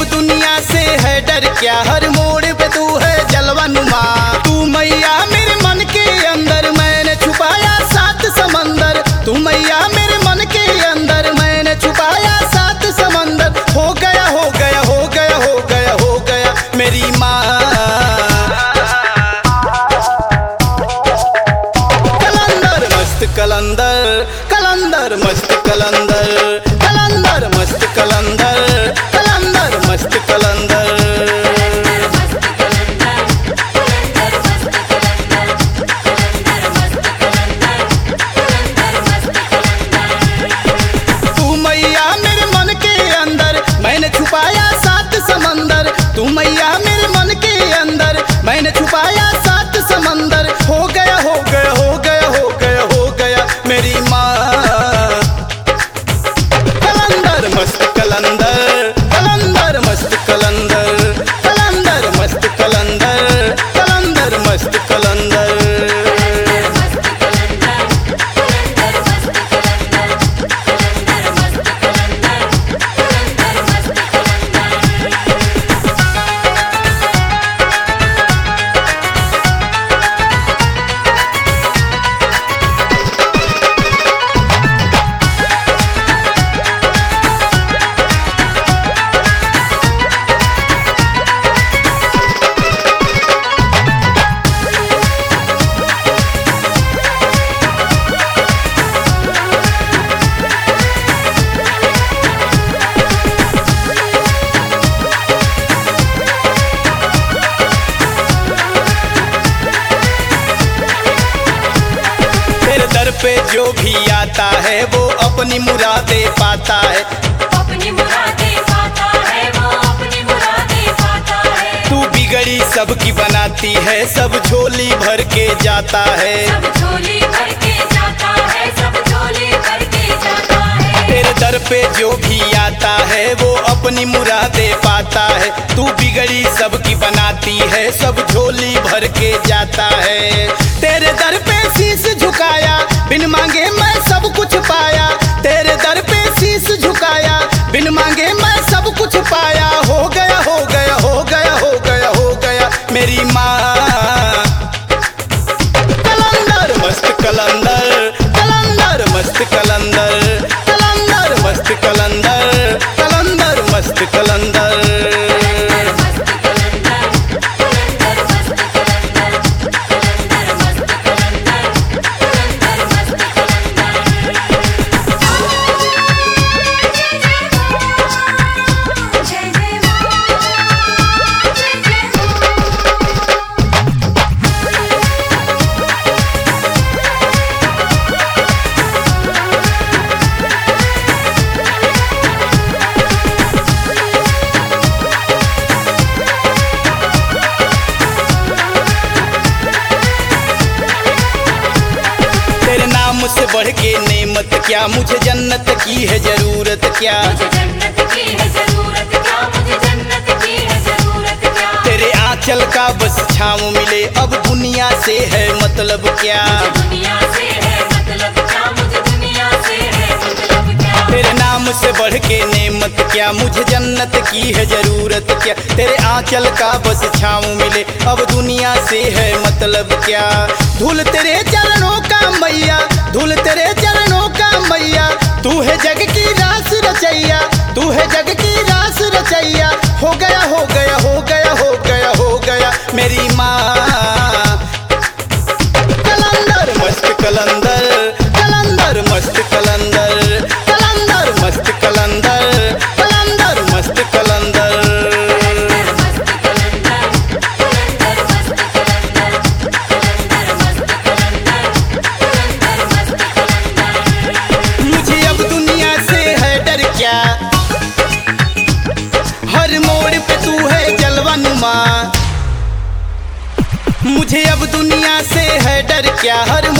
दुनिया से है डर क्या, हर मोड़ पे तू है जलवा नुमा। तू मैया मेरे मन के अंदर, मैंने छुपाया सात समंदर। तू मैया मेरे मन के अंदर, मैंने छुपाया सात समंदर। हो गया हो गया हो गया हो गया हो गया मेरी माँ। कलंदर मस्त कलंदर, कलंदर मस्त कलंदर, कलंदर मस्त कलंदर, कलंदर मस्त कलंदर। तू मैया मेरे मन के अंदर, मैंने छुपाया सात समंदर। तू मैया मेरे मन के अंदर, मैंने छुपाया सात समंदर। हो गया हो गया हो गया हो गया हो गया मेरी माँ। कलंदर मस्त कलंदर, कलंदर मस्त कलंदर, कलंदर मस्त कलंदर, कलंदर मस्त कलंदर। दर पे जो भी आता है वो अपनी मुरादें पाता है। अपनी मुरादें पाता है, वो अपनी मुरादें पाता है। तू बिगड़ी सबकी बनाती है, सब झोली भर के जाता है। सब झोली भर के जाता है, सब झोली भर के जाता है। तेरे दर पे जो भी आता है वो अपनी मुरादें पाता है। तू बिगड़ी सबकी बनाती है, सब झोली भर के जाता है। तेरे दर पे शीश झुकाया, बिन मांगे मैं सब कुछ पाया। तेरे दर पे शीश झुकाया, बिन मांगे मैं सब कुछ पाया। हो गया हो गया हो गया हो गया हो गया मेरी माँ। कलंदर मस्त कलंदर, कलंदर मस्त कलंदर, कलंदर मस्त कलंदर, कलंदर मस्त कलंदर। मुझसे बढ़ के नेमत क्या, मुझे जन्नत की है जरूरत क्या। मुझे जन्नत की है जरूरत क्या, मुझे जन्नत की है जरूरत क्या। तेरे आंचल का बस छाँव मिले, अब दुनिया से है मतलब क्या। मुझे दुनिया से है मतलब क्या, मुझे दुनिया से है मतलब क्या। तेरे नाम से बढ़ के नेमत क्या, मुझे जन्नत की है जरूरत क्या। तेरे आंचल का बस छाँव मिले, अब दुनिया से है मतलब क्या। धूल तेरे चरणों का मैया, धूल तेरे चरणों का मैया। तू है जग की रास रचैया, तू है जग की रास रचैया। हो गया हो गया हो गया हो गया हो गया मेरी माँ। कलंदर मस्त कलंदर, कलंदर मस्त कलंदर, कलंदर मस्त कलंदर, कलंदर मस्त कलंदर। मुझे अब दुनिया से है डर क्या, हर मोड़ पे तू है जलवा नुमा। मुझे अब दुनिया से है डर क्या, हर